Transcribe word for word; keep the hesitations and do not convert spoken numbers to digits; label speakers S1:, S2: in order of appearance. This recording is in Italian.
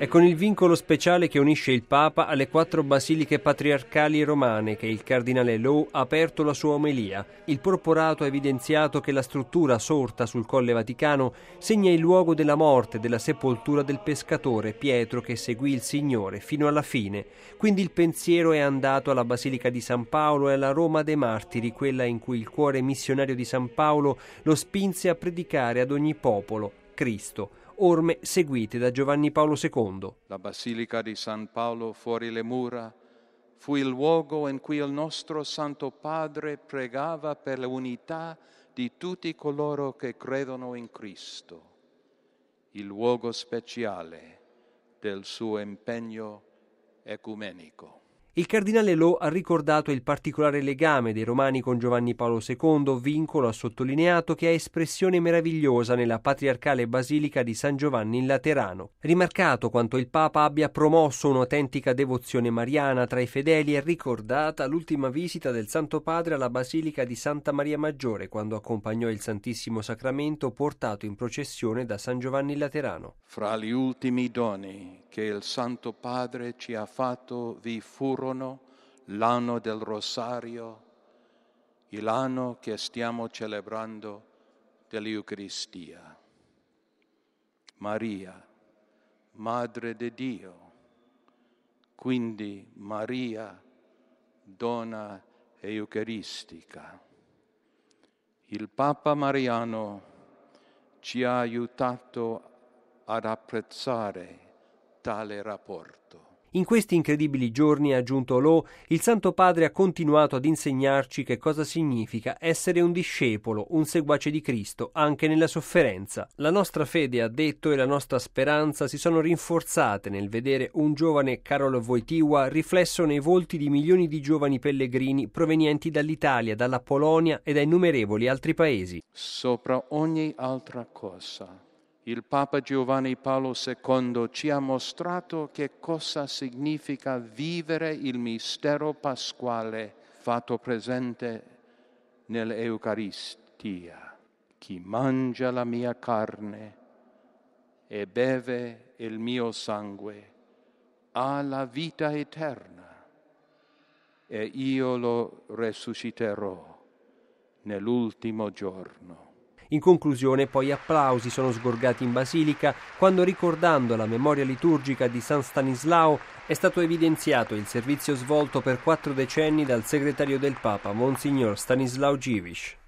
S1: È con il vincolo speciale che unisce il Papa alle quattro basiliche patriarcali romane che il cardinale Low ha aperto la sua omelia. Il porporato ha evidenziato che la struttura sorta sul Colle Vaticano segna il luogo della morte e della sepoltura del pescatore Pietro che seguì il Signore fino alla fine. Quindi il pensiero è andato alla Basilica di San Paolo e alla Roma dei Martiri, quella in cui il cuore missionario di San Paolo lo spinse a predicare ad ogni popolo Cristo. Orme seguite da Giovanni Paolo secondo.
S2: La Basilica di San Paolo fuori le mura fu il luogo in cui il nostro Santo Padre pregava per l'unità di tutti coloro che credono in Cristo, il luogo speciale del suo impegno ecumenico.
S1: Il cardinale Low ha ricordato il particolare legame dei romani con Giovanni Paolo secondo, vincolo, ha sottolineato, che ha espressione meravigliosa nella patriarcale basilica di San Giovanni in Laterano. Rimarcato quanto il Papa abbia promosso un'autentica devozione mariana tra i fedeli, è ricordata l'ultima visita del Santo Padre alla Basilica di Santa Maria Maggiore, quando accompagnò il Santissimo Sacramento portato in processione da San Giovanni in Laterano.
S2: Fra gli ultimi doni che il Santo Padre ci ha fatto vi furono l'anno del Rosario, l'anno che stiamo celebrando dell'Eucaristia. Maria, Madre di Dio, quindi Maria, donna eucaristica. Il Papa Mariano ci ha aiutato ad apprezzare tale rapporto.
S1: In questi incredibili giorni, ha aggiunto Low, il Santo Padre ha continuato ad insegnarci che cosa significa essere un discepolo, un seguace di Cristo, anche nella sofferenza. La nostra fede, ha detto, e la nostra speranza si sono rinforzate nel vedere un giovane Karol Wojtyła riflesso nei volti di milioni di giovani pellegrini provenienti dall'Italia, dalla Polonia e da innumerevoli altri paesi.
S2: Sopra ogni altra cosa, il Papa Giovanni Paolo secondo ci ha mostrato che cosa significa vivere il mistero pasquale fatto presente nell'Eucaristia. Chi mangia la mia carne e beve il mio sangue ha la vita eterna e io lo resusciterò nell'ultimo giorno.
S1: In conclusione, poi, applausi sono sgorgati in basilica quando, ricordando la memoria liturgica di San Stanislao, è stato evidenziato il servizio svolto per quattro decenni dal segretario del Papa, Monsignor Stanislaw Dziwisz.